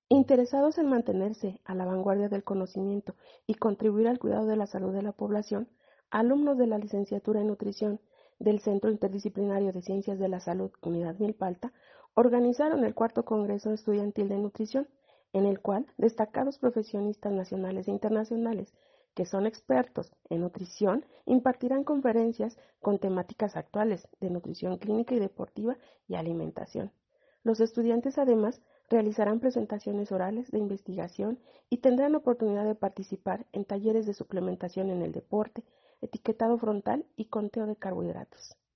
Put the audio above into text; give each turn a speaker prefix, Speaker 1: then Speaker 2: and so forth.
Speaker 1: Interesados en mantenerse a la vanguardia del conocimiento y contribuir al cuidado de la salud de la población, alumnos de la licenciatura en nutrición del Centro Interdisciplinario de Ciencias de la Salud, Unidad Milpalta, organizaron el cuarto Congreso Estudiantil de Nutrición, en el cual destacados profesionistas nacionales e internacionales que son expertos en nutrición impartirán conferencias con temáticas actuales de nutrición clínica y deportiva y alimentación. Los estudiantes además realizarán presentaciones orales de investigación y tendrán oportunidad de participar en talleres de suplementación en el deporte, etiquetado frontal y conteo de carbohidratos.